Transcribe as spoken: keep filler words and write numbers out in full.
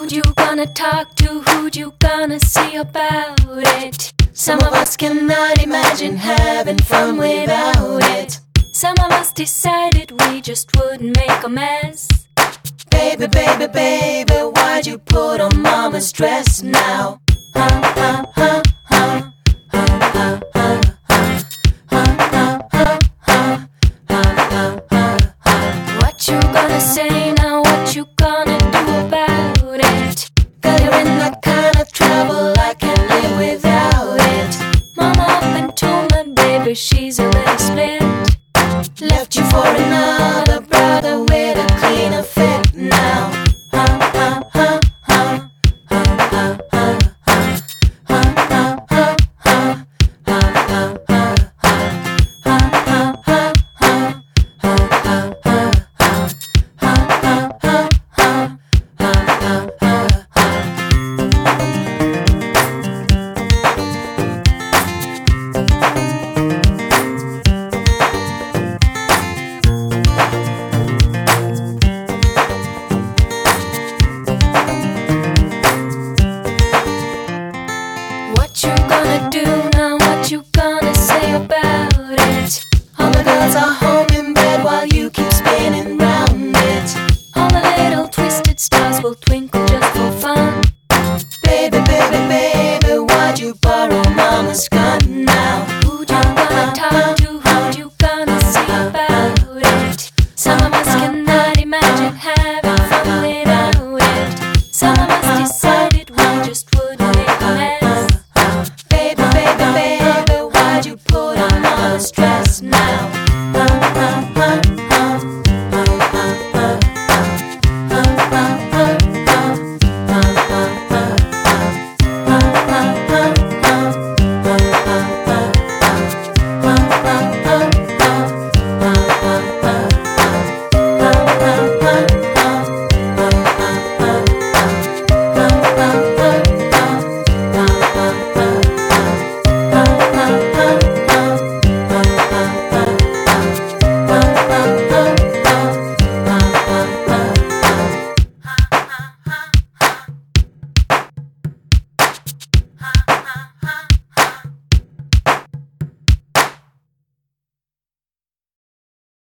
Who'd you gonna talk to? Who'd you gonna see about it? Some of us cannot imagine having fun without it. Some of us decided we just wouldn't make a mess. Baby, baby, baby, why'd you put on mama's dress now? Huh, huh, huh, huh, huh, huh, huh, huh, huh, huh, huh, huh, huh, huh. What you gonna say now? What you gonna do about it? Girl, you're in that kind of trouble I can't live without it. Mama up and told my baby she's a little split. Left you for another brother